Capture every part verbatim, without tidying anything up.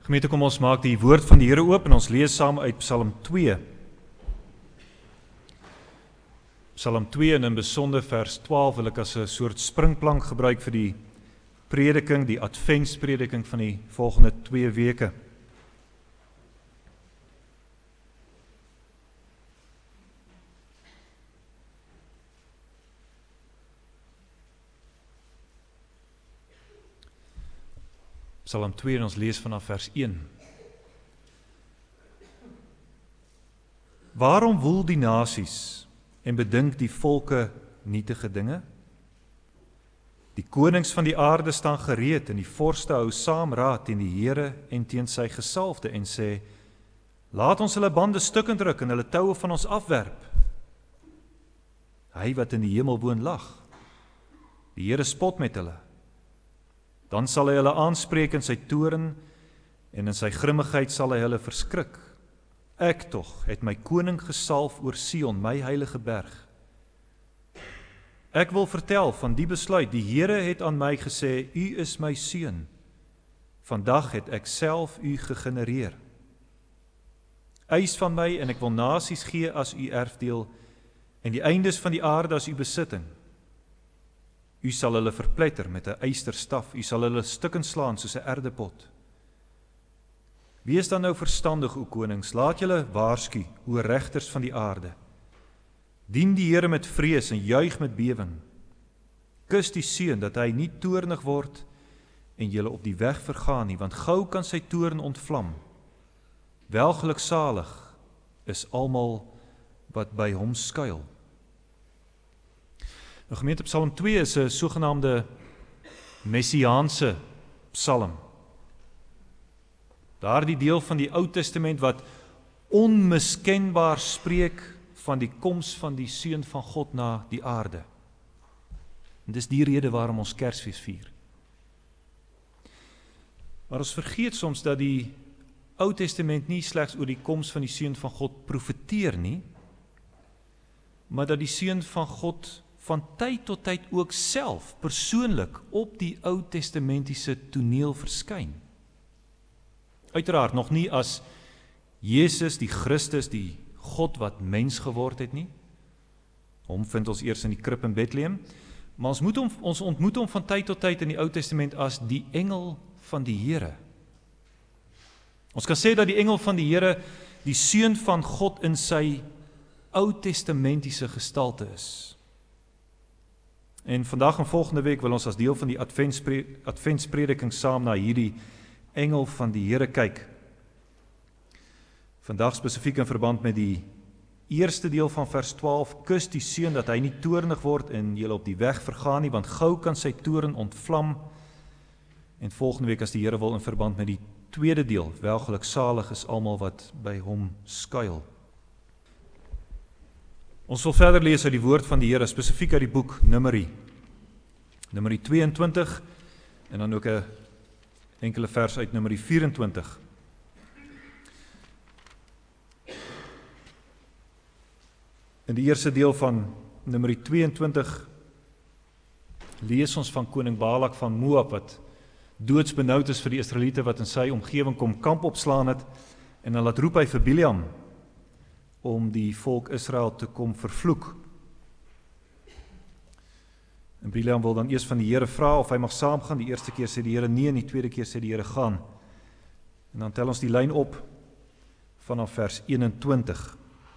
Gemeente, kom ons maak die woord van die Here oop en ons lees saam uit Psalm twee. Psalm twee en in besonder vers twaalf wil ek as 'n soort springplank gebruik vir die prediking, die adventsprediking van die volgende twee weke. Psalm twee en ons lees vanaf vers een. Waarom woel die nasies en bedink die volke nietige dinge? Die konings van die aarde staan gereed en die vorste hou saam raad teen die Here en teen sy gesalfde en sê, laat ons hulle bande stukkend ruk en hulle toue van ons afwerp. Hy wat in die hemel woon lag. Die Here spot met hulle. Dan sal hy hulle aanspreek in sy toorn en in sy grimmigheid sal hy hulle verskrik. Ek tog het my koning gesalf oor Sion, my heilige berg. Ek wil vertel van die besluit, die Here het aan my gesê, u is my seun. Vandag het ek self u gegenereer. Eis van my en ek wil nasies gee as u erfdeel en die eindes van die aarde as u besitting. U sal hulle verpletter met 'n ysterstaf, u sal hulle stukkend slaan soos 'n erdepot. Wees dan nou verstandig, o konings, laat julle waarsku, o regters van die aarde. Dien die Here met vrees en juig met bewing. Kus die seun dat hy nie toornig word en julle op die weg vergaan nie, want gou kan sy toorn ontvlam. Welgeluksalig is almal wat by hom skuil. Nou gemeente, Psalm twee is 'n sogenaamde messiaanse psalm. Daardie deel van die Ou Testament wat onmiskenbaar spreek van die koms van die Seun van God na die aarde. En dis die rede waarom ons Kersfees vier. Maar ons vergeet soms dat die Ou Testament nie slegs oor die koms van die Seun van God profeteer nie, maar dat die Seun van God van tyd tot tyd ook self persoonlik op die Ou Testamentiese toneel verskyn. Uiteraard nog nie as Jesus, die Christus, die God wat mens geword het nie. Hom vind ons eers in die krib in Bethlehem, maar ons, moet hom, ons ontmoet hom van tyd tot tyd in die Ou Testament as die engel van die Here. Ons kan sê dat die engel van die Here die seun van God in sy Ou Testamentiese gestalte is. En vandag en volgende week wil ons as deel van die adventsprediking saam na hierdie engel van die Here kyk. Vandag spesifiek in verband met die eerste deel van vers twaalf, kus die seun dat hy nie toornig word en julle op die weg vergaan nie, want gou kan sy toorn ontvlam. En volgende week as die Here wil in verband met die tweede deel, welgeluksalig is almal wat by hom skuil. Ons wil verder lees uit die woord van die Here, spesifiek uit die boek Numeri. Numeri tweeëntwintig en dan ook 'n enkele vers uit Numeri vyf-en-twintig. In die eerste deel van Numeri tweeëntwintig lees ons van koning Balak van Moab wat doodsbenoud is vir die Israeliete wat in sy omgewing kom kamp opslaan het en dan laat roep hy vir Bileam om die volk Israel te kom vervloek. En Bileam wil dan eers van die Here vra of hy mag saamgaan. Die eerste keer sê die Here nee en die tweede keer sê die Here gaan. En dan tel ons die lyn op vanaf vers eenentwintig.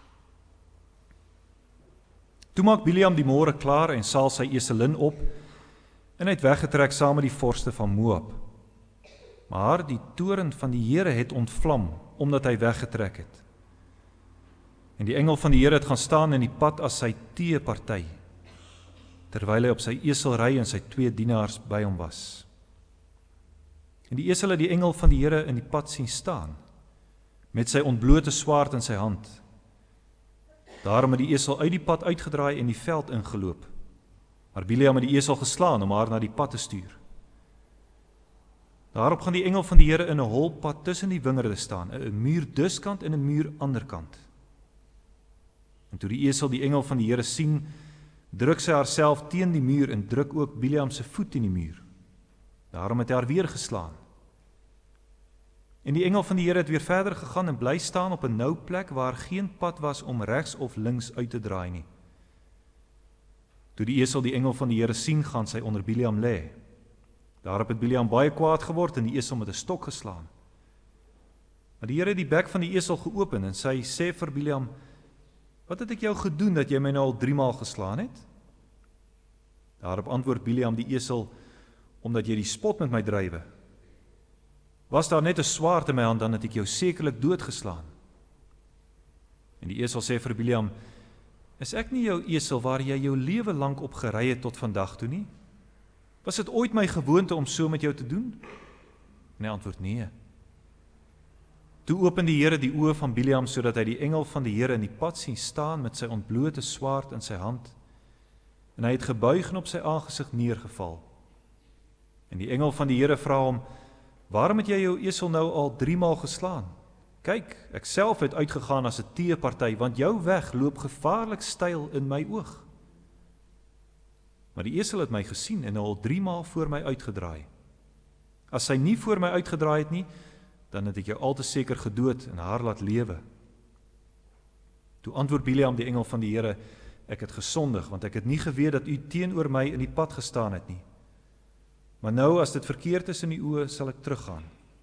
Toe maak Bileam die môre klaar en saal sy eselin op en hy het weggetrek saam met die vorste van Moab. Maar die toorn van die Here het ontvlam omdat hy weggetrek het. En die engel van die Here het gaan staan in die pad as sy teeparty, terwyl hy op sy esel ry en sy twee dienaars by hom was. En die esel het die engel van die Here in die pad sien staan, met sy ontblote swaard in sy hand. Daarom het die esel uit die pad uitgedraai en die veld ingeloop. Maar Bileam het die esel geslaan om haar na die pad te stuur. Daarop gaan die engel van die Here in 'n holpad tussen die wingerde staan, 'n muur duskant en 'n muur anderkant. En toe die esel die engel van die Here sien, druk sy haarself teen die muur en druk ook Bileam se voet in die muur. Daarom het hy haar weer geslaan. En die engel van die Here het weer verder gegaan en bly staan op 'n nou plek waar geen pad was om regs of links uit te draai nie. Toe die esel die engel van die Here sien gaan, sy onder Biliam lê. Daarop het Biliam baie kwaad geword en die esel met 'n stok geslaan. Maar die Here het die bek van die esel geopen en sy sê vir Biliam: "Wat het ek jou gedoen dat jy my nou al drie maal geslaan het?" Daarop antwoord Biliam die esel: "Omdat jy die spot met my drywe. Was daar net 'n swaard in my hand, dan het ek jou sekerlik doodgeslaan." En die esel sê vir Biliam: "Is ek nie jou esel waar jy jou lewe lank op gery het tot vandag toe nie? Was dit ooit my gewoonte om so met jou te doen?" En hy antwoord: "Nee." Toe open die Here die oë van Biliam sodat hy die engel van die Here in die pad sien staan met sy ontblote swaard in sy hand. En hy het gebuig en op sy aangesig neergeval. En die engel van die Here vra hom: "Waarom het jy jou esel nou al drie maal geslaan? Kyk, ek self het uitgegaan as 'n teeparty, want jou weg loop gevaarlik styl in my oog. Maar die esel het my gesien en al drie maal voor my uitgedraai. As sy nie voor my uitgedraai het nie, dan het ek jou al te seker gedood en haar laat lewe." Toe antwoord Biliam die engel van die Here: "Ek het gesondig, want ek het nie geweet dat u teenoor my in die pad gestaan het nie. Maar nou, as dit verkeerd is in die oë, sal ek teruggaan."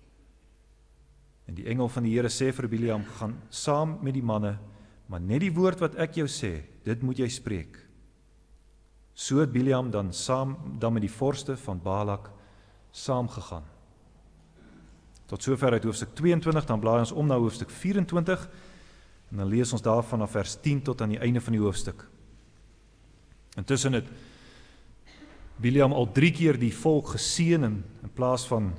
En die engel van die Here sê vir Biliam: "Gaan saam met die manne, maar net die woord wat ek jou sê, dit moet jy spreek." So het Biliam dan saam dan met die vorste van Balak saamgegaan. Tot sover uit hoofstuk tweeëntwintig, dan blaai ons om na hoofstuk vyf-en-twintig, en dan lees ons daar vanaf vers tien tot aan die einde van die hoofstuk. Intussen het Biliam al drie keer die volk geseën in, in plaas van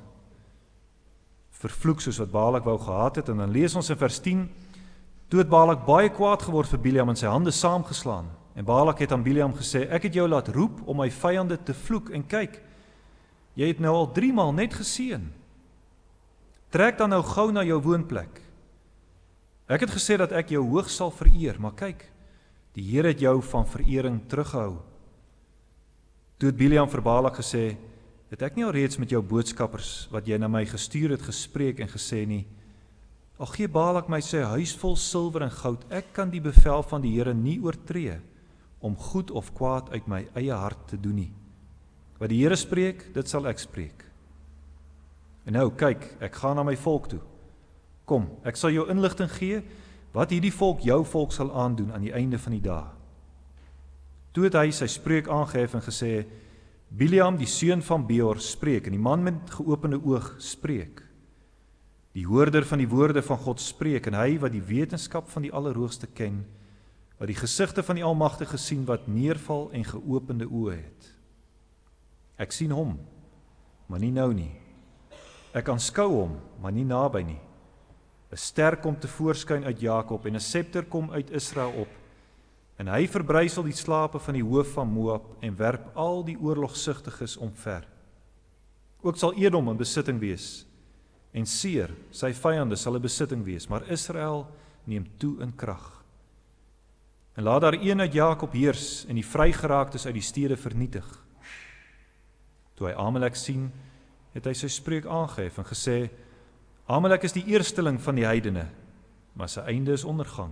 vervloek soos wat Balak wou gehad het, en dan lees ons in vers tien: "Toe het Balak baie kwaad geword vir Biliam en sy hande saamgeslaan. En Balak het aan Biliam gesê: "Ek het jou laat roep om my vyande te vloek, en kyk, jy het nou al drie maal net geseën. Trek dan nou gou na jou woonplek. Ek het gesê dat ek jou hoog sal vereer, maar kyk, die Here het jou van verering teruggehou." Toe het Biliam vir Balak gesê: "Het ek nie al reeds met jou boodskappers wat jy na my gestuur het gespreek en gesê nie, al gee Balak my sy huis vol silwer en goud, ek kan die bevel van die Here nie oortree om goed of kwaad uit my eie hart te doen nie. Wat die Here spreek, dit sal ek spreek. En nou, kyk, ek gaan na my volk toe. Kom, ek sal jou inligting gee wat hierdie volk jou volk sal aandoen aan die einde van die dae." Toe het hy sy spreek aangehef en gesê: "Biliam, die seun van Beor, spreek, en die man met geopende oog spreek. Die hoorder van die woorde van God spreek, en hy wat die wetenskap van die Allerhoogste ken, wat die gesigte van die Almagtige sien, wat neerval en geopende oë het. Ek sien hom, maar nie nou nie. Ek aanskou hom, maar nie naby nie. 'n ster kom tevoorskyn uit Jakob en 'n scepter kom uit Israel op. En hy verbrysel die slape van die hoof van Moab en werp al die oorlogsugtiges omver. Ook sal Edom 'n besitting wees, en Seir, sy vyande, sal 'n besitting wees, maar Israel neem toe in krag. En laat daar een uit Jakob heers en die vrygeraaktes uit die stede vernietig." Toe hy Amalek sien, het hy sy spreek aangehef en gesê: "Amalek is die eersteling van die heidene, maar sy einde is ondergang."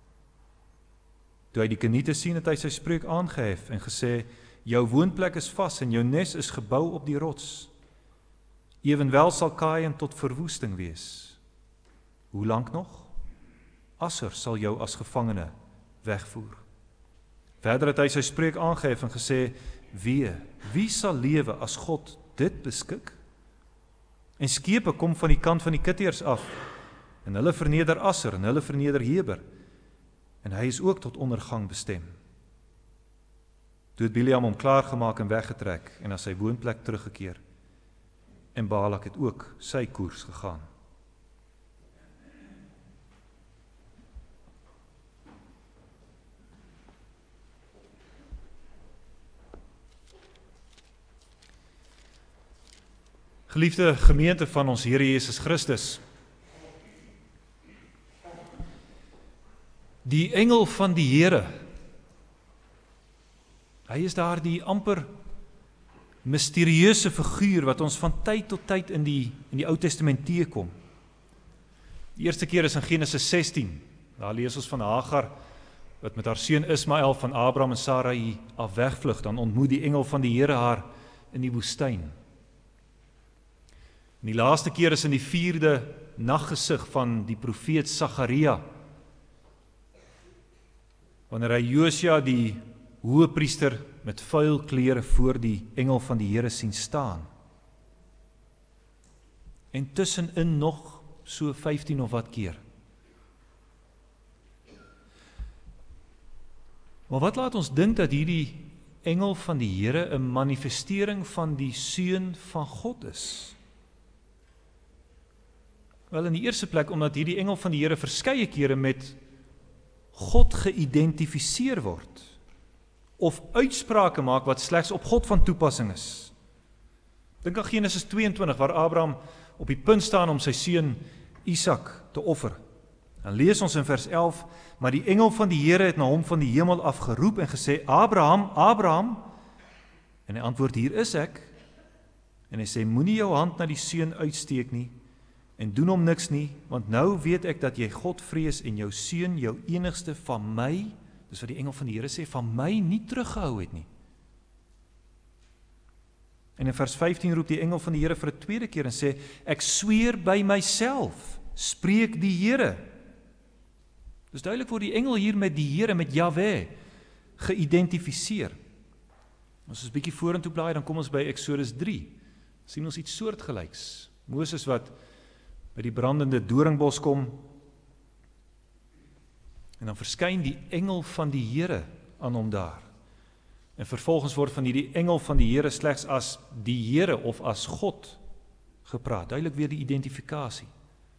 Toe hy die Keniete sien, het hy sy spreek aangehef en gesê: "Jou woonplek is vas en jou nes is gebou op die rots. Ewenwel sal Kain tot verwoesting wees. Hoe lank nog? Asser sal jou as gevangene wegvoer." Verder het hy sy spreek aangehef en gesê: "Wee, wie sal lewe as God dit beskik? En skepe kom van die kant van die Kitteërs af, en hulle verneder Asser en hulle verneder Heber, en hy is ook tot ondergang bestem." Toe het Biliam hom klaargemaak en weggetrek en na sy woonplek teruggekeer, en Balak het ook sy koers gegaan. Geliefde gemeente van ons Here Jesus Christus, die engel van die Here, hy is daar die amper misterieuse figuur wat ons van tyd tot tyd in die, in die Ou Testament teekom. Die eerste keer is in Genesis sestien. Daar lees ons van Hagar, wat met haar seun Ismael van Abraham en Sarai af wegvlug. Dan ontmoet die engel van die Here haar in die woestyn. En die laaste keer is in die vierde naggesig van die profeet Sagaria, wanneer hy Josia die hoëpriester met vuil klere voor die engel van die Here sien staan. En tussenin nog so vyftien of wat keer. Maar wat laat ons dink dat hierdie engel van die Here 'n manifestering van die Seun van God is? Wel, in die eerste plek omdat hierdie engel van die Here verskeie kere met God geïdentifiseer word, of uitsprake maak wat slegs op God van toepassing is. Dink aan Genesis twee en twintig, waar Abraham op die punt staan om sy seun Isak te offer. Dan lees ons in vers elf, maar die engel van die Here het na hom van die hemel af geroep en gesê, Abraham, Abraham, en hy antwoord, hier is ek, en hy sê, moenie jou hand na die seun uitsteek nie, en doen hom niks nie, want nou weet ek dat jy God vrees en jou seun, jou enigste van my, dis wat die engel van die Here sê, van my nie teruggehou het nie. En in vers vyftien roep die engel van die Here vir 'n tweede keer en sê, ek sweer by myself, spreek die Here. Dus duidelik word die engel hier met die Here, met Jahwe, geïdentifiseer. As ons 'n bietjie vorentoe blaai, dan kom ons by Exodus drie. Sien ons iets soortgelyks. Moses wat by die brandende doringbos kom, en dan verskyn die engel van die Here aan hom daar. En vervolgens word van hierdie engel van die Here slegs as die Here of as God gepraat. Duidelik weer die identifikasie.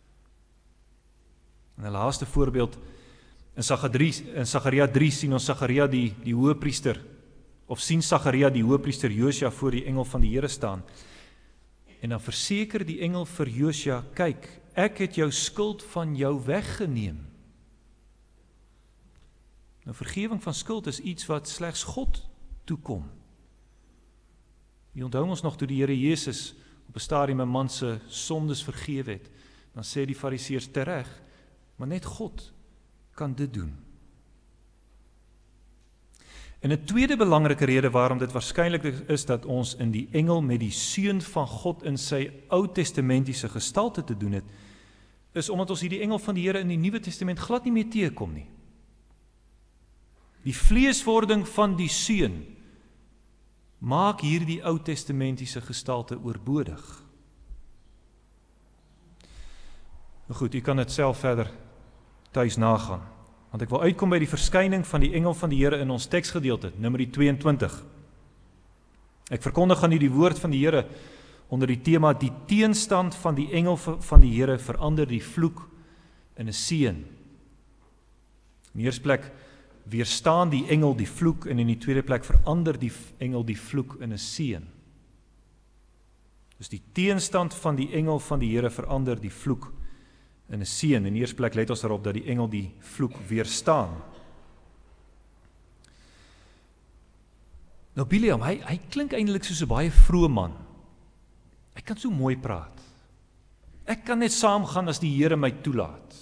En 'n laaste voorbeeld, in Sagaria drie sien ons Sagaria die, die hoëpriester, of sien Sagaria die hoëpriester Josia voor die engel van die Here staan. En dan verseker die engel vir Josia, kyk, ek het jou skuld van jou weggeneem. Nou, vergewing van skuld is iets wat slegs God toekom. Jy onthou ons nog toe die Here Jesus op 'n stadium 'n man se sondes vergewe het, dan sê die Fariseërs tereg, maar net God kan dit doen. En 'n tweede belangrike rede waarom dit waarskynlik is dat ons in die engel met die Seun van God in sy Ou-testamentiese gestalte te doen het, is omdat ons hierdie engel van die Here in die Nuwe Testament glad nie meer teekom nie. Die vleeswording van die Seun maak hierdie Ou-testamentiese gestalte oorbodig. Nou goed, u kan dit self verder tuis nagaan, want ek wil uitkom by die verskyning van die engel van die Here in ons teksgedeelte, Numeri twee en twintig. Ek verkondig aan u die woord van die Here onder die tema, die teenstand van die engel van die Here verander die vloek in 'n seën. In die eerste plek weerstaan die engel die vloek, en in die tweede plek verander die engel die vloek in 'n seën. Dus die teenstand van die engel van die Here verander die vloek in 'n seën. In die eerste plek let ons daarop dat die engel die vloek weerstaan. Nou Biliam, hy, hy klink eintlik soos 'n baie vroeë man. Hy kan so mooi praat. Ek kan net saamgaan as die Here my toelaat.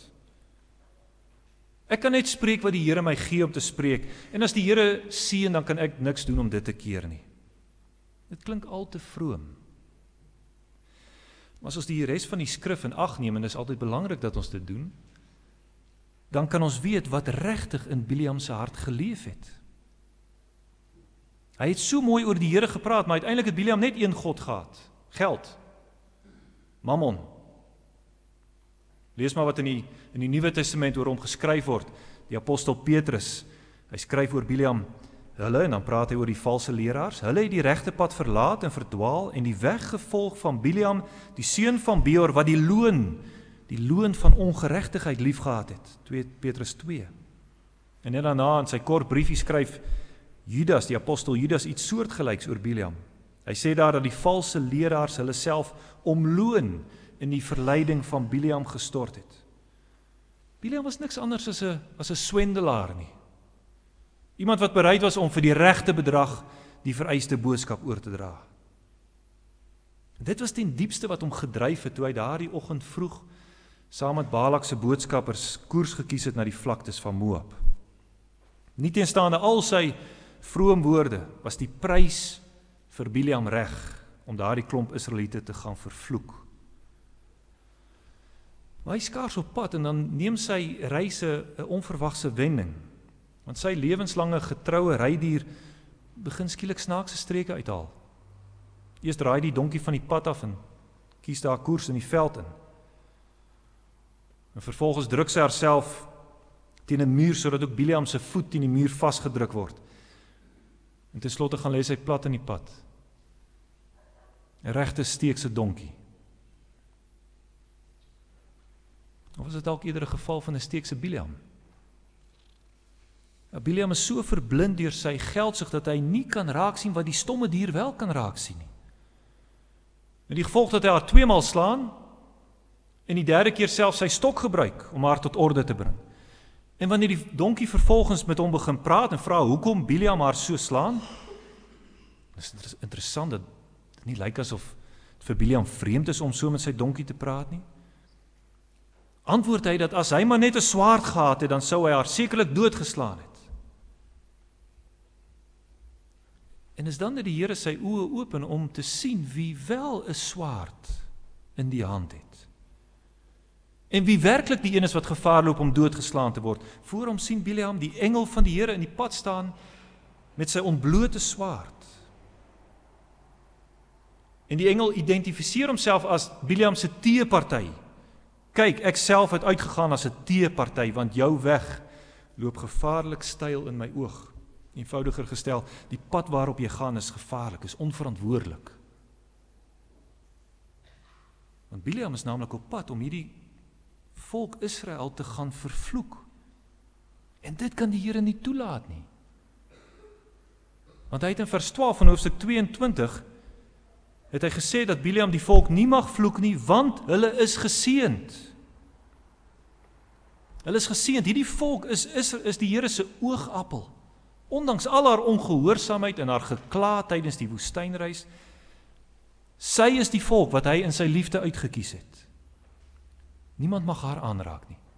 Ek kan net spreek wat die Here my gee om te spreek, en as die Here seën, dan kan ek niks doen om dit te keer nie. Dit klink al te vroom. Maar as ons die res van die skrif in ag neem, en dit is altyd belangrik dat ons dit doen, dan kan ons weet wat regtig in Biliam se hart geleef het. Hy het so mooi oor die Here gepraat, maar uiteindelik het Biliam net een God gehad, geld, Mammon. Lees maar wat in die, in die Nuwe Testament oor hom geskryf word. Die apostel Petrus, hy skryf oor Biliam, hulle, en dan praat hy oor die valse leraars, hulle het die regte pad verlaat en verdwaal, en die weg gevolg van Biliam, die seun van Beor, wat die loon, die loon van ongeregtigheid liefgehad het. twee Petrus twee. En net daarna in sy kort briefie skryf Judas, die apostel Judas, iets soortgelyks oor Biliam. Hy sê daar dat die valse leraars hulle self omloon in die verleiding van Biliam gestort het. Biliam was niks anders as 'n as 'n swendelaar nie. Iemand wat bereid was om vir die regte bedrag die vereiste boodskap oor te dra. Dit was ten diepste wat hom gedryf het toe hy daardie oggend vroeg saam met Balak se boodskappers koers gekies het na die vlaktes van Moab. Nieteenstaande al sy vroom woorde, was die prys vir Bileam reg om daardie klomp Israeliete te gaan vervloek. Maar hy is skaars op pad en dan neem sy reise 'n onverwagse wending, want sy lewenslange getroue rydier begin skielik snaakse streke uithaal. Eers draai die donkie van die pad af en kies daar koers in die veld in. En vervolgens druk sy haarself teen 'n muur, sodat ook Bileam se voet teen die muur vasgedruk word. En ten slotte gaan lê sy plat in die pad. 'n Regte steekse donkie. Of was dit dalk eerder 'n geval van 'n steekse Bileam? Ja, Bileam is so verblind deur sy geldsug dat hy nie kan raak sien wat die stomme dier wel kan raak sien nie. En die gevolg dat hy haar tweemaal slaan en die derde keer self sy stok gebruik om haar tot orde te bring. En wanneer die donkie vervolgens met hom begin praat en vra hoekom Bileam haar so slaan, is dit interessant dat dit nie lyk asof het vir Bileam vreemd is om so met sy donkie te praat nie. Antwoord hy dat as hy maar net 'n swaard gehad het, dan sou hy haar sekerlik doodgeslaan het. En is dan dat die Here sy oë open om te sien wie wel 'n swaard in die hand het. En wie werklik die een is wat gevaar loop om doodgeslaan te word. Voor hom sien Bileam die engel van die Here in die pad staan met sy ontblote swaard. En die engel identifiseer homself as Bileam se teeparty. Kyk, ek self het uitgegaan as 'n teeparty, want jou weg loop gevaarlik styl in my oog. Eenvoudiger gestel, die pad waarop jy gaan is gevaarlik, is onverantwoordelik. Want Bileam is naamlik op pad om hierdie volk Israel te gaan vervloek. En dit kan die Here nie toelaat nie. Want hy het in vers twaalf van hoofstuk tweeëntwintig het hy gesê dat Bileam die volk nie mag vloek nie, want hulle is geseënd. Hulle is geseënd. Hierdie volk is, is, is die Here se oogappel. Ondanks al haar ongehoorsaamheid en haar gekla tydens die woestynreis, sy is die volk wat hy in sy liefde uitgekies het. Niemand mag haar aanraak nie.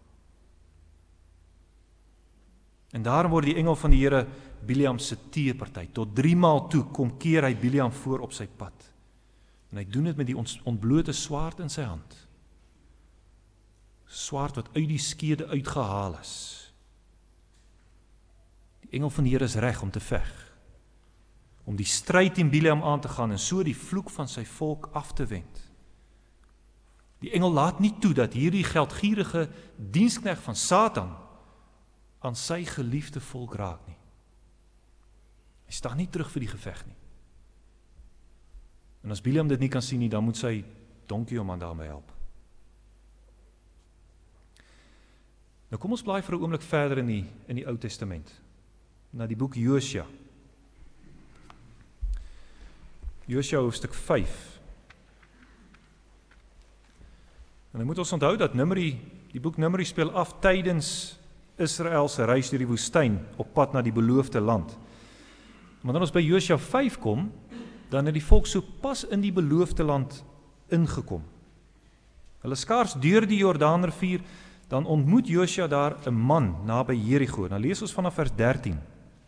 En daarom word die engel van die Here Bileam se teeparty. Tot drie maal toe kom keer hy Bileam voor op sy pad. En hy doen dit met die ontblote swaard in sy hand. Swaard wat uit die skede uitgehaal is. Die engel van die Here is reg om te veg. Om die stryd teen Bileam aan te gaan en so die vloek van sy volk af te wend. Die engel laat nie toe dat hierdie geldgierige diensknegt van Satan aan sy geliefde volk raak nie. Hy staan nie terug vir die geveg nie. En as Bileam dit nie kan sien nie, dan moet sy donkie hom aan daarmee help. Nou kom ons blaai vir 'n oomblik verder in die, in die Ou Testament, na die boek Josua. Josua hoofstuk vyf. En dan moet ons onthou dat Numeri, die boek Numeri speel af tydens Israel se reis deur die woestyn op pad na die beloofde land. Wanneer ons by Josua vyf kom, dan het die volk so pas in die beloofde land ingekom. Hulle skaars deur die Jordaanrivier, dan ontmoet Josua daar 'n man naby Jerigo. Nou lees ons vanaf vers dertien.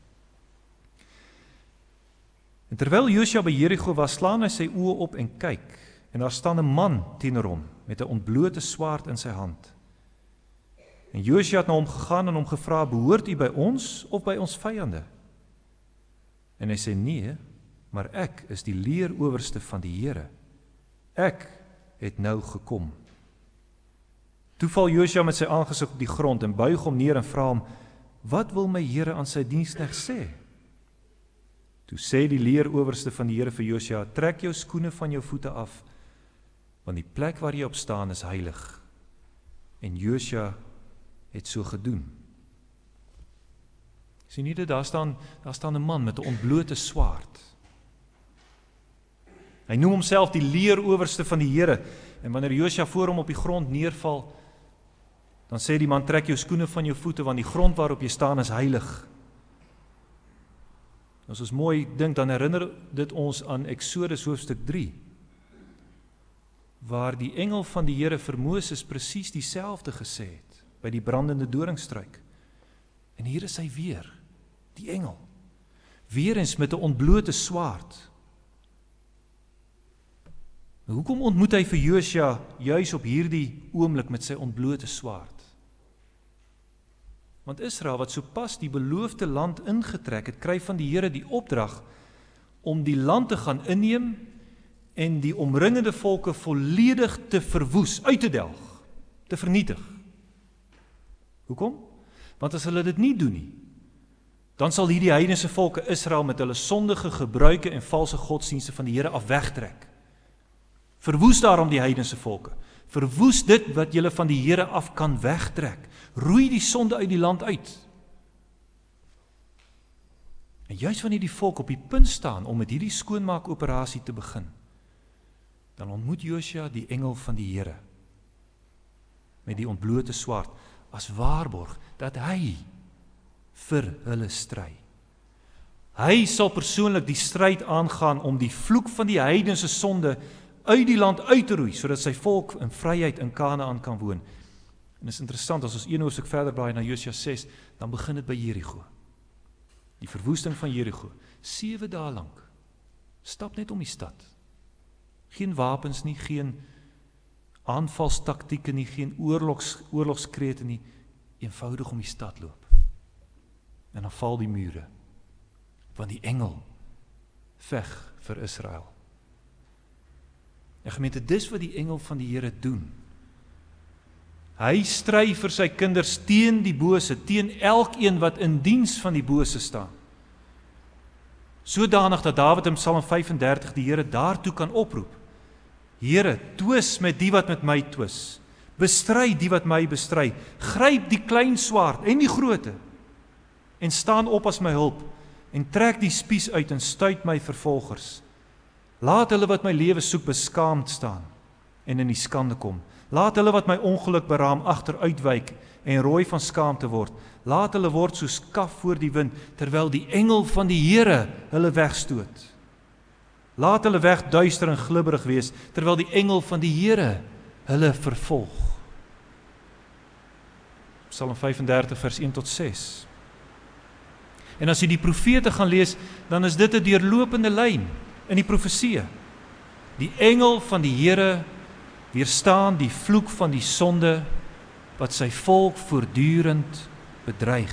En terwyl Josua by Jerigo was, slaan hy sy oë op en kyk, en daar staan 'n man teenoor hom met 'n ontblote swaard in sy hand. En Josua het na hom gegaan en hom gevra, behoort u by ons of by ons vyande? En hy sê, nee, maar ek is die leerowerste van die Here. Ek het nou gekom. Toe val Josua met sy aangesig op die grond en buig hom neer en vra hom, wat wil my Here aan sy diensknegt sê? Toe sê die leerowerste van die Here vir Josua, trek jou skoene van jou voete af, want die plek waar jy op staan is heilig. En Josua het so gedoen. Sien jy dit, daar staan, daar staan 'n man met 'n ontblote swaard. Hy noem homself die leerowerste van die Here, en wanneer Josua voor hom op die grond neerval, dan sê die man, trek jou skoene van jou voete, want die grond waarop jy staan is heilig. As ons mooi dink, dan herinner dit ons aan Eksodus hoofstuk drie. waar die engel van die Here vir Moses presies dieselfde gesê het, by die brandende doringstruik. En hier is hy weer, die engel, weer eens met 'n ontblote swaard. Hoekom ontmoet hy vir Josua juis op hierdie oomblik met sy ontblote swaard? Want Israel, wat sopas die beloofde land ingetrek het, kry van die Here die opdrag om die land te gaan inneem en die omringende volke volledig te verwoes, uit te delg, te vernietig. Hoekom? Want as hulle dit nie doen nie, dan sal hierdie heidense volke Israel met hulle sondige gebruike en valse godsdienste van die Here af wegtrek. Verwoes daarom die heidense volke. Verwoes dit wat julle van die Here af kan wegtrek. Roei die sonde uit die land uit. En juist wanneer die volk op die punt staan om met hierdie skoonmaakoperasie te begin, dan ontmoet Josua die engel van die Here met die ontblote swaard as waarborg dat hy vir hulle stry. Hy sal persoonlik die stryd aangaan om die vloek van die heidense sonde uit die land uit te roei, sodat sy volk in vryheid in Kanaan kan woon. En dit is interessant, as ons een hoofstuk verder blaai na Josua ses, dan begin dit by Jerigo. Die verwoesting van Jerigo. Sewe dae lank. Stap net om die stad. Geen wapens nie, geen aanvalstaktieke nie, geen oorlogs, oorlogskrete nie, eenvoudig om die stad loop. En dan val die mure, want die engel veg vir Israel. En gemeente, dis wat die engel van die Here doen. Hy stry vir sy kinders teen die bose, teen elkeen wat in diens van die bose staan. Sodanig dat Dawid in Psalm vyf en dertig die Here daartoe kan oproep. Here, twis met die wat met my twis. Bestry die wat my bestry. Gryp die klein swaard en die groote. En staan op as my hulp. En trek die spies uit en stuit my vervolgers. Laat hulle wat my lewe soek beskaamd staan en in die skande kom. Laat hulle wat my ongeluk beraam agteruitwyk en rooi van skaamte word. Laat hulle word soos kaf voor die wind, terwyl die engel van die Here hulle wegstoot. Laat hulle weg duister en glibberig wees, terwyl die engel van die Here hulle vervolg. Psalm vyf en dertig vers een tot ses. En as jy die profete gaan lees, dan is dit 'n deurlopende lyn in die profeseë. Die engel van die Here weerstaan die vloek van die sonde wat sy volk voortdurend bedreig.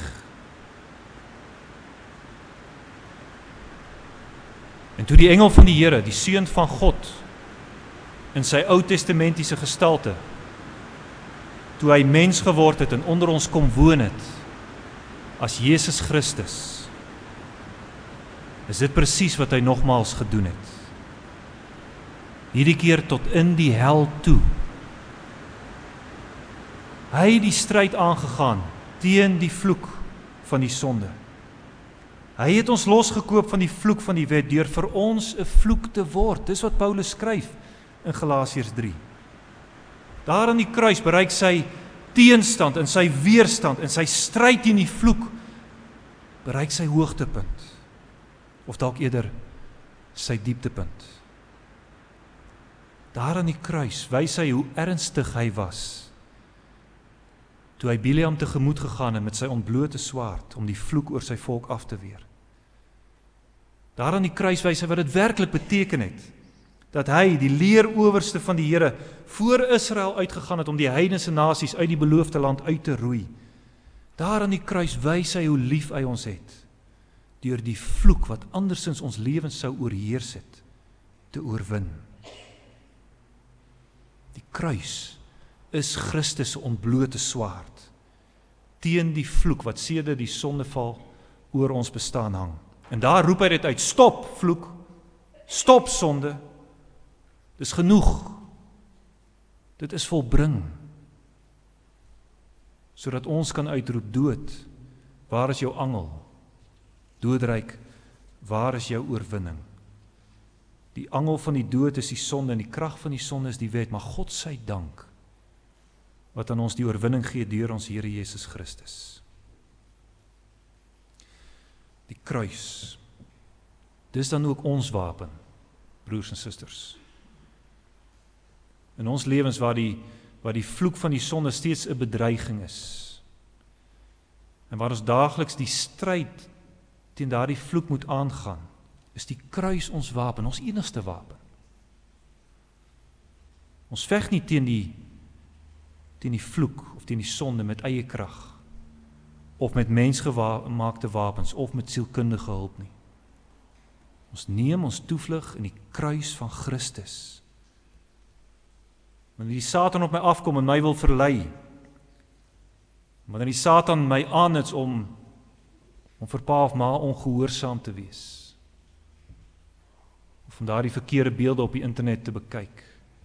En toe die engel van die Here, die seun van God, in sy Ou-testamentiese gestalte, toe hy mens geword het en onder ons kom woon het, as Jesus Christus, is dit presies wat hy nogmaals gedoen het. Hierdie keer tot in die hel toe. Hy het die stryd aangegaan teen die vloek van die sonde. Hy het ons losgekoop van die vloek van die wet deur vir ons 'n vloek te word. Dis wat Paulus skryf in Galasiërs drie. Daar aan die kruis bereik sy teenstand en sy weerstand en sy stryd teen die vloek bereik sy hoogtepunt. Of dalk eerder sy dieptepunt. Daar aan die kruis wys hy hoe ernstig hy was, toe hy Bileam tegemoet gegaan het met sy ontblote swaard, om die vloek oor sy volk af te weer. Daar aan die kruis wys hy wat dit werklik beteken het, dat hy, die leerowerste van die Here, voor Israel uitgegaan het, om die heidense nasies uit die beloofde land uit te roei. Daar aan die kruis wys hy hoe lief hy ons het, deur die vloek wat andersins ons lewens sou oorheers het, te oorwin. Die kruis is Christus se ontblote swaard teen die vloek wat sedert die sondeval oor ons bestaan hang. En daar roep hy dit uit: stop vloek, stop sonde. Dis genoeg. Dit is volbring. Sodat ons kan uitroep: dood, waar is jou angel? Doodryk, waar is jou oorwinning? Die angel van die dood is die sonde en die krag van die sonde is die wet, maar God sy dank wat aan ons die oorwinning gee deur ons Here Jesus Christus. Die kruis, dis dan ook ons wapen, broers en susters. In ons lewens waar die, waar die vloek van die sonde steeds 'n bedreiging is. En waar ons daagliks die stryd teen daardie vloek moet aangaan, is die kruis ons wapen, ons enigste wapen. Ons veg nie teen die, teen die vloek of teen die sonde met eie krag, of met mensgemaakte wapens, of met sielkundige hulp nie. Ons neem ons toevlug in die kruis van Christus. Wanneer die Satan op my afkom en my wil verlei, wanneer die Satan my aanhits om, om vir pa of ma ongehoorsaam te wees, of om daardie verkeerde beelde op die internet te bekyk,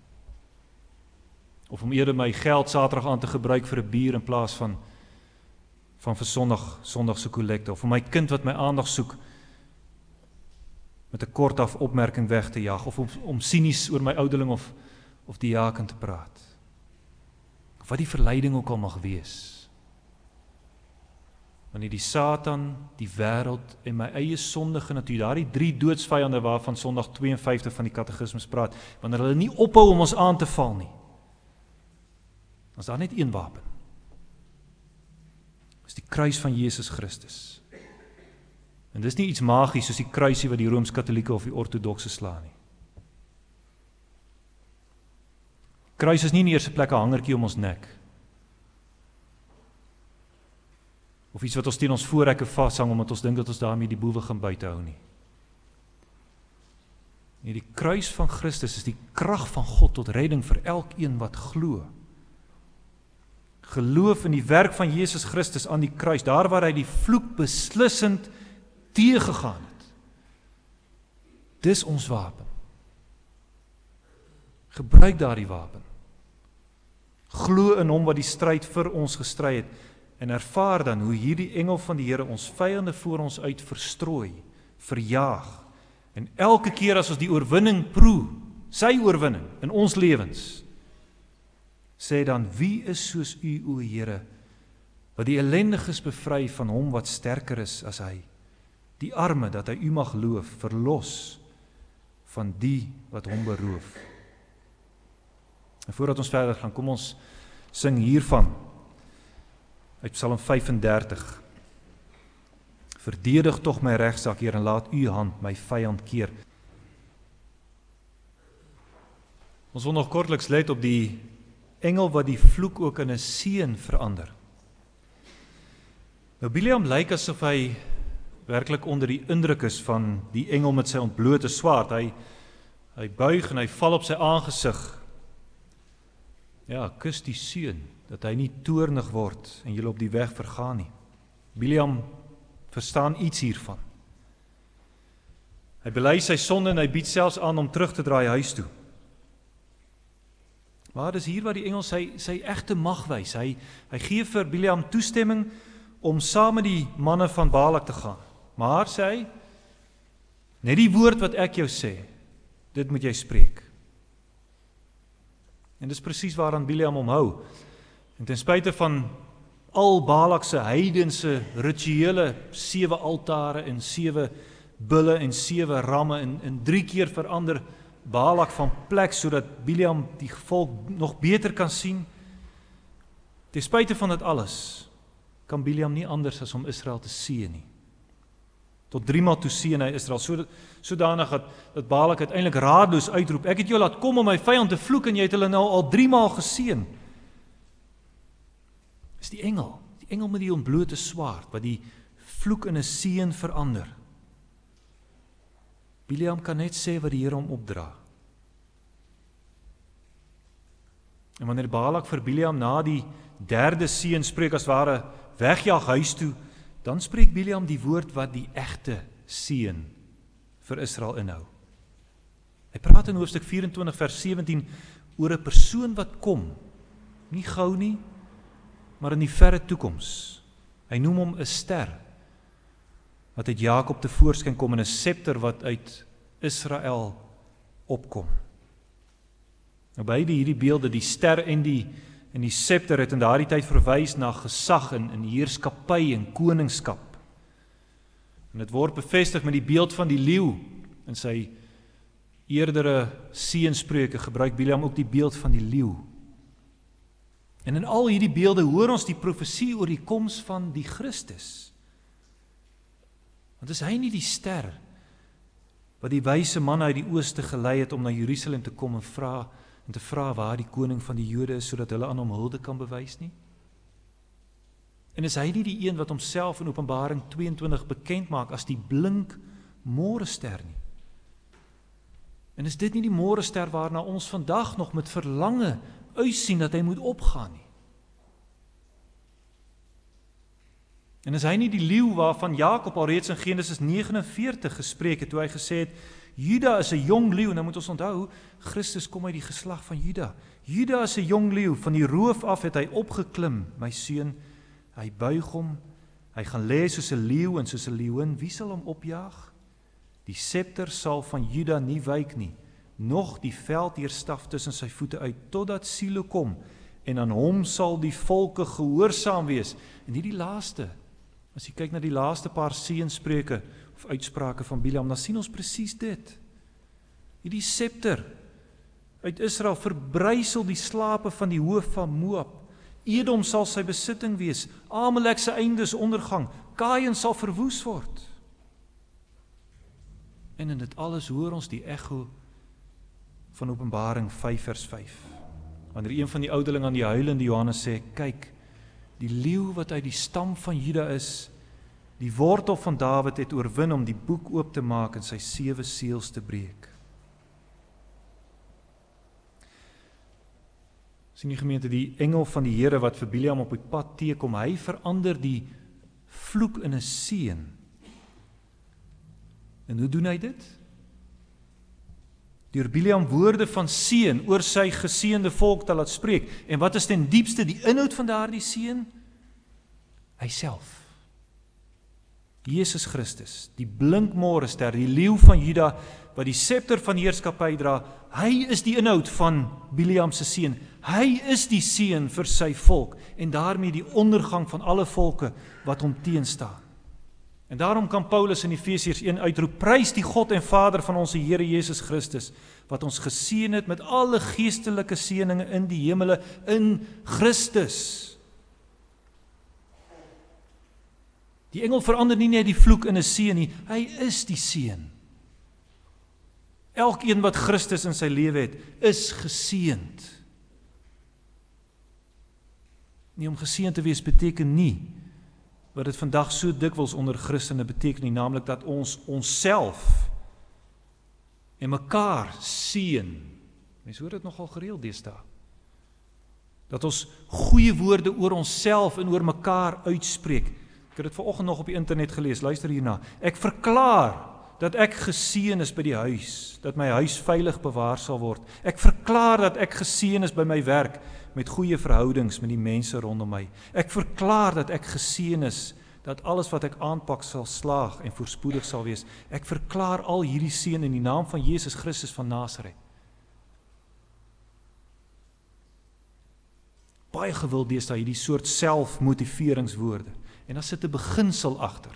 of om eerder my geld Saterdag aan te gebruik vir 'n bier in plaas van van vir Sondag, Sondagse kollekte, of om my kind wat my aandag soek met 'n kortaf opmerking weg te jag, of om, om sinies oor my ouderling of, of die diaken te praat. Of wat die verleiding ook al mag wees. Wanneer die Satan, die wêreld en my eie sondige natuur, daardie drie doodsvyande waarvan Sondag twee en vyftig van die katekismes praat, wanneer hulle nie ophou om ons aan te val nie, dan is daar net een wapen. Dis die kruis van Jesus Christus. En dis nie iets magies soos die kruisie wat die Rooms-Katolieke of die Ortodokse slaan nie. Kruis is nie in die eerste plek 'n hangertjie om ons nek. Of iets wat ons teen ons voorrekke vashang omdat ons dink dat ons daarmee die boewe gaan buite hou nie. Nee, die kruis van Christus is die krag van God tot redding vir elkeen wat glo. Geloof in die werk van Jesus Christus aan die kruis, daar waar hy die vloek beslissend teëgegaan het. Dis ons wapen. Gebruik daardie wapen. Glo in hom wat die stryd vir ons gestry het en ervaar dan hoe hierdie engel van die Here ons vyande voor ons uit verstrooi, verjaag. En elke keer as ons die oorwinning proe, sy oorwinning in ons lewens, sê dan, wie is soos u, o Here, wat die ellendiges bevry van hom wat sterker is as hy, die arme dat hy u mag loof, verlos van die wat hom beroof. En voordat ons verder gaan, kom ons sing hiervan, uit Psalm vyf en dertig. Verdedig tog my regsak, Heer, en laat u hand my vyand keer. Ons wil nog kortliks let op die engel wat die vloek ook in 'n seën verander. Nou Bileam lyk asof hy werklik onder die indruk is van die engel met sy ontblote swaard. Hy, hy buig en hy val op sy aangesig. Ja, kus die seun, dat hy nie toornig word en julle op die weg vergaan nie. Bileam verstaan iets hiervan. Hy bely sy sonde en hy bied selfs aan om terug te draai huis toe. Maar dis hier waar die engel sy, sy egte mag wys. Hy, hy gee vir Bileam toestemming om saam met die manne van Balak te gaan. Maar sê hy, net die woord wat ek jou sê, dit moet jy spreek. En dis presies waaraan Bileam omhou. En ten spyte van al Balak se heidense rituele, sewe altare en sewe bulle en sewe ramme en, en drie keer verander Balak van plek sodat Bileam die volk nog beter kan sien. Ten spyte van dit alles kan Bileam nie anders as om Israel te seën nie. Tot driemaal toe seën hy Israel, so, sodanig dat, dat Balak uiteindelik raadloos uitroep, ek het jou laat kom om my vyand te vloek en jy het hulle nou al driemaal geseën. Dis die engel, die engel met die ontblote swaard, wat die vloek in 'n seën verander. Bileam kan net sê wat die Here hom opdra. En wanneer Balak vir Bileam na die derde seën spreek as ware wegjaag huis toe, dan spreek Bileam die woord wat die egte seën vir Israel inhou. Hy praat in hoofstuk vyf-en-twintig vers sewentien oor 'n persoon wat kom, nie gou nie, maar in die verre toekoms. Hy noem hom 'n ster, wat uit Jakob te voorskyn kom en 'n scepter wat uit Israel opkom. Nou beide hierdie beelde, die ster en die, en die scepter, het in daardie tyd verwys na gesag en, en heerskappy en koningskap. En dit word bevestig met die beeld van die leeu in sy eerdere seënspreuke gebruik Bileam ook die beeld van die leeu. En in al hierdie beelde hoor ons die profesie oor die koms van die Christus. Want is hy nie die ster wat die wyse manne uit die ooste gelei het om na Jerusalem te kom en vra en te vra waar die koning van die Jode is, sodat hulle aan hom hulde kan bewys nie? En is hy nie die een wat homself in Openbaring tweeëntwintig bekend maak as die blink môrester nie? En is dit nie die môrester waarna ons vandag nog met verlange uitsien dat hy moet opgaan nie? En is hy nie die leeu waarvan Jakob al reeds in Genesis negen en veertig gespreek het, toe hy gesê het, Juda is 'n jong leeu, en nou moet ons onthou, Christus kom uit die geslag van Juda. Juda is 'n jong leeu, van die roof af het hy opgeklim, my seun, hy buig hom, hy gaan lê soos 'n leeu en soos 'n leeuin, wie sal hom opjaag? Die scepter sal van Juda nie wyk nie, nog die veldheerstaf tussen sy voete uit, totdat Silo kom, en aan hom sal die volke gehoorsaam wees. En nie die laaste, as jy kyk na die laaste paar seënspreuke of uitsprake van Bileam, dan sien ons presies dit. Hierdie scepter uit Israel verbrysel die slape van die hoof van Moab. Edom sal sy besitting wees, Amalek se einde is ondergang, Kain sal verwoes word. En in dit alles hoor ons die echo van Openbaring vyf vers vyf. Wanneer een van die ouderlinge aan die huilende Johannes sê, kyk, die leeu wat uit die stam van Juda is, die wortel van Dawid het oorwin om die boek oop te maak en sy sewe seels te breek. Sien die gemeente, die engel van die Here wat vir Bileam op die pad teekom, hy verander die vloek in 'n seën. En hoe doen hy dit? Deur Bileam woorde van seën oor sy geseënde volk te laat spreek. En wat is ten diepste die inhoud van daardie seën? Hy self. Jesus Christus, die blink môrester, die leeu van Juda, wat die scepter van heerskappy dra, hy is die inhoud van Bileam se seën. Hy is die seën vir sy volk, en daarmee die ondergang van alle volke wat hom teenstaan. En daarom kan Paulus in Efesiërs een uitroep, prys die God en Vader van ons Here Jesus Christus, wat ons geseën het met alle geestelike seëninge in die hemele, in Christus. Die engel verander nie net die vloek in 'n seën nie, hy is die seën. Elkeen wat Christus in sy lewe het, is geseënd. Nie om geseënd te wees beteken nie, wat dit vandag so dikwels onder Christene beteken nie, naamlik dat ons onsself en mekaar seën. Mens hoor dit nogal gereeld deesdae. Dat ons goeie woorde oor onsself en oor mekaar uitspreek. Ek het dit vanoggend nog op die internet gelees, luister hierna. Ek verklaar dat ek geseën is by die huis, dat my huis veilig bewaar sal word. Ek verklaar dat ek geseën is by my werk, met goeie verhoudings met die mense rondom my. Ek verklaar dat ek geseën is, dat alles wat ek aanpak sal slaag en voorspoedig sal wees. Ek verklaar al hierdie seën in die naam van Jesus Christus van Nasaret. Baie gewild deesdae hierdie soort selfmotiveringswoorde. En dan sit 'n beginsel agter.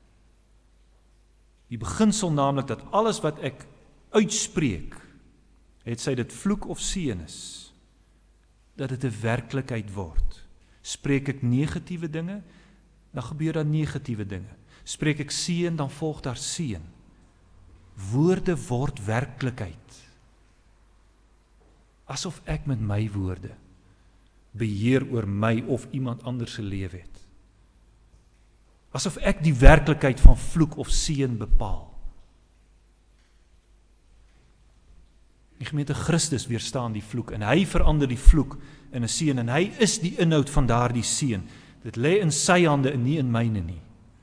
Die beginsel naamlik dat alles wat ek uitspreek, het sy dit vloek of seën is, dat dit 'n werklikheid word. Spreek ek negatiewe dinge, dan gebeur daar negatiewe dinge. Spreek ek seën, dan volg daar seën. Woorde word werklikheid. Asof ek met my woorde beheer oor my of iemand anders se lewe het. Asof ek die werklikheid van vloek of seën bepaal. Die gemeente Christus weerstaan die vloek en hy verander die vloek in 'n seën en hy is die inhoud van daardie seën. Dit lê in sy hande en nie in myne nie.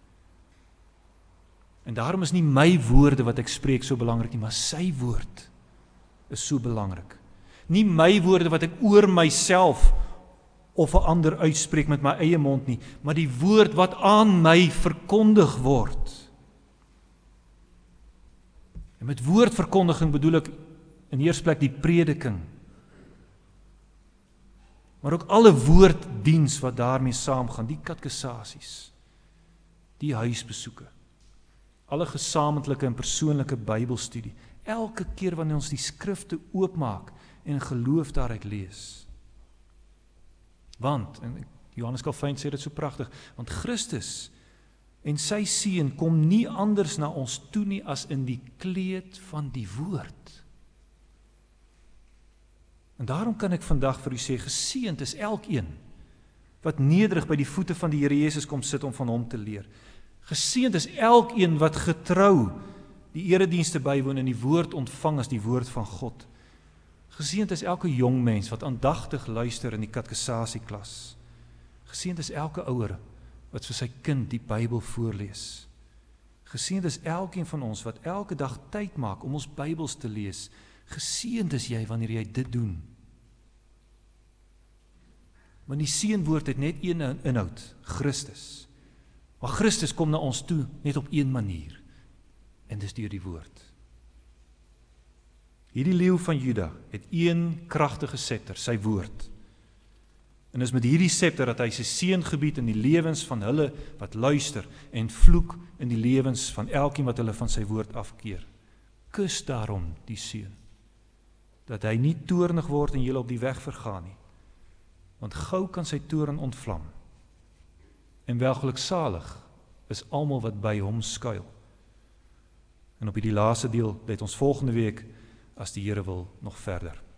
En daarom is nie my woorde wat ek spreek so belangrik nie, maar sy woord is so belangrik. Nie my woorde wat ek oor myself of 'n ander uitspreek met my eie mond nie, maar die woord wat aan my verkondig word. En met woordverkondiging bedoel ek in die eerste plek die prediking, maar ook alle woorddiens wat daarmee saamgaan, die katekesasies, die huisbesoeke, alle gesamentlike en persoonlike Bybelstudie, elke keer wanneer ons die skrifte oopmaak en in geloof daaruit lees. Want, en Johannes Calvijn sê dit so pragtig, want Christus en sy seun kom nie anders na ons toe nie as in die kleed van die woord. En daarom kan ek vandag vir u sê, geseënd is elkeen wat nederig by die voete van die Here Jesus kom sit om van hom te leer. Geseënd is elkeen wat getrou die eredienste bywoon en die woord ontvang as die woord van God. Geseënd is elke jong mens wat aandagtig luister in die katekesasieklas. Geseënd is elke ouer wat vir sy kind die Bybel voorlees. Geseënd is elkeen van ons wat elke dag tyd maak om ons Bybels te lees. Geseënd is jy wanneer jy dit doen. Want die seënwoord het net een inhoud, Christus. Maar Christus kom na ons toe net op een manier, en dis deur die woord. Hierdie leeu van Juda het een kragtige scepter, sy woord. En is met hierdie scepter dat hy sy seën gebied in die lewens van hulle wat luister, en vloek in die lewens van elkeen wat hulle van sy woord afkeer. Kus daarom die seun, dat hy nie toornig word en julle op die weg vergaan nie, want gou kan sy toorn ontvlam. En welgeluksalig is almal wat by hom skuil. En op hierdie laaste deel let ons volgende week, as die Here wil, nog verder.